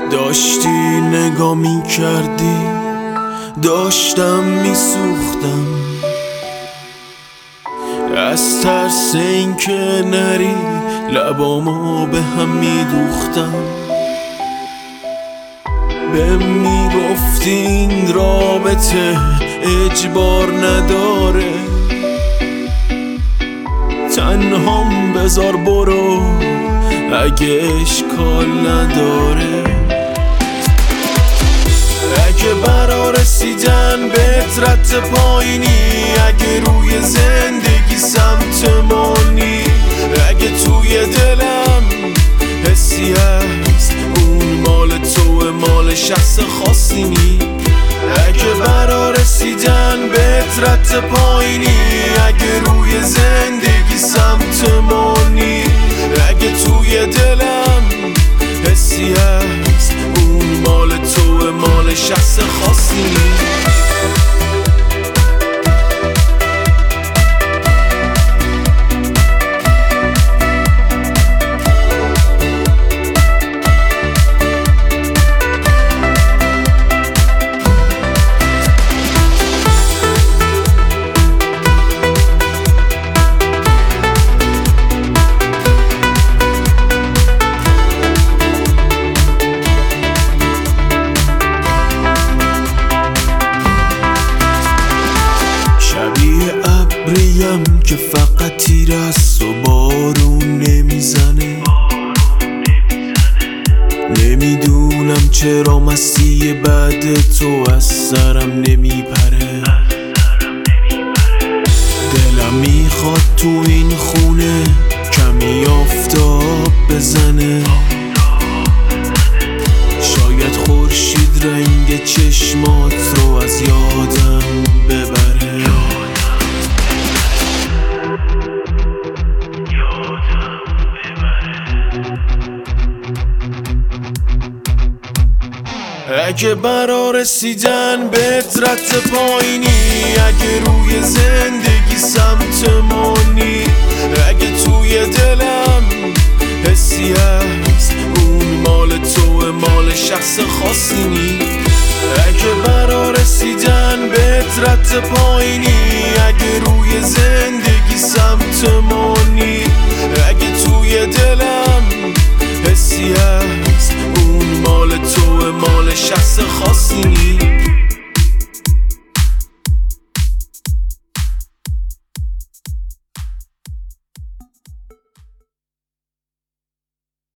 داشتی نگاه می کردی، داشتم می سوختم از ترس این که نری، لبامو به هم می دوختم. بهم می گفتی این رابطه اجبار نداره، تنهام بذار برو اگه اشکال نداره. اگه برا رسیدن به رد پایینی، اگه روی زندگی سمت مانی، اگه توی دلم حسی هست اون مال توه، مال شخص خاصی نی. اگه برا رسیدن به رد پایینی، اگه روی زندگی سمت مانی، اگه توی دلم حسی هست اون مال توه، مال شخص خاصی نی. ابریم که فقط تیر است و بارون نمیزنه. نمیدونم چرا مستی بعد تو از سرم نمیپره. دلم میخواد تو این خونه کمی آفتاب بزنه، شاید خورشید رنگ چشمات رو از یادم ببره. اگه برا رسیدن به رد پایینی، اگه روی زندگی سمت مانی، اگه توی دلم حسی هست اون مال توه، مال شخص خاصی نی. اگه برا رسیدن به رد پایینی، اگه روی زندگی سمت مانی، اگه توی دلم حسی هست اون مال توه، مال شخص خاصی نی.